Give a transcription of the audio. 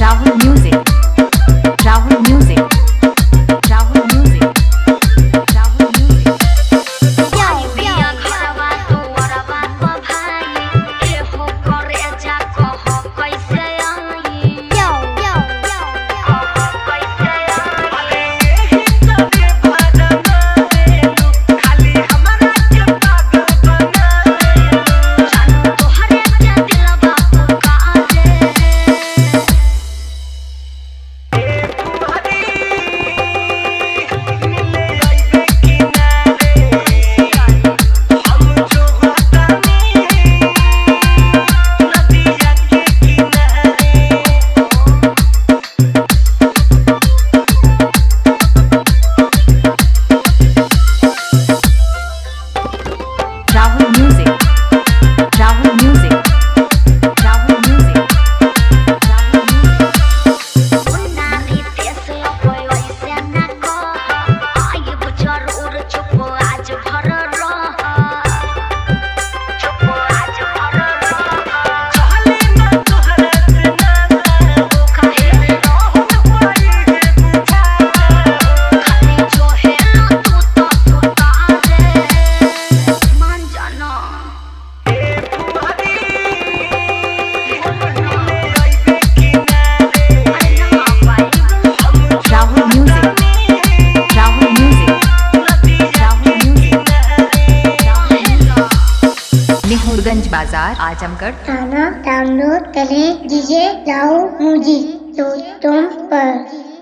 Rahul Music, Rahul Music, Rahul Music, Rahul Music. Rahul Music, Rahul Music, Rahul Music, Rahul Music. Unari tesla koi waise na ko, aayub jarur chup aaj bhar raha, chup aaj bhar raha. Chale na tohra se na wo kahe rahul koi hai bucha, khali jo hai na tu to sutare मान जाना Rahul Music, Rahul Music, Rahul Music, Rahul Music. मेहरगंज बाजार आजमगढ़। गाना download करें DJ Rahul music तो तुम पर।